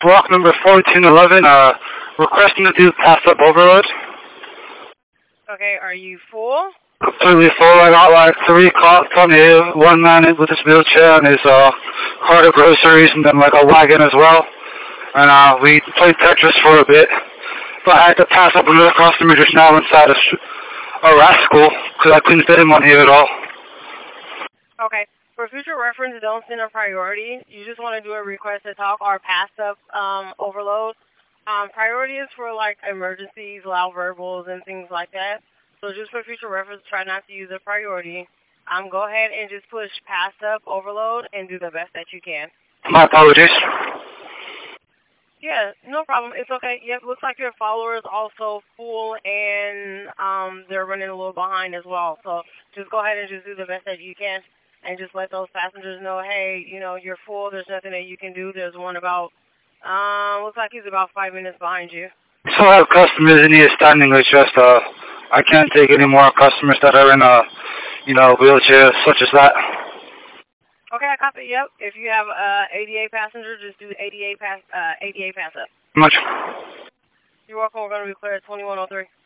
block number 1411, requesting to do pass-up overload. Okay, are you full? Completely full. I got like 3 cops on me, one man with his wheelchair and his cart of groceries, and then like a wagon as well. And we played Tetris for a bit. But I had to pass up another customer just now inside a rascal because I couldn't fit him on here at all. Okay. For future reference, don't send a priority. You just want to do a request to talk or pass up overload. Priority is for like emergencies, loud verbals, and things like that. So just for future reference, try not to use a priority. Go ahead and just push pass up overload and do the best that you can. My apologies. Yeah, no problem. It's okay. Yep, looks like your follower is also full and they're running a little behind as well. So just go ahead and just do the best that you can and just let those passengers know, hey, you know, you're full. There's nothing that you can do. There's one about, looks like he's about 5 minutes behind you. So I have customers in here standing. It's just, I can't take any more customers that are in, wheelchairs such as that. Okay, I copy. Yep. If you have ADA passenger, just do ADA pass up. Much. You're welcome. We're going to be clear at 2103.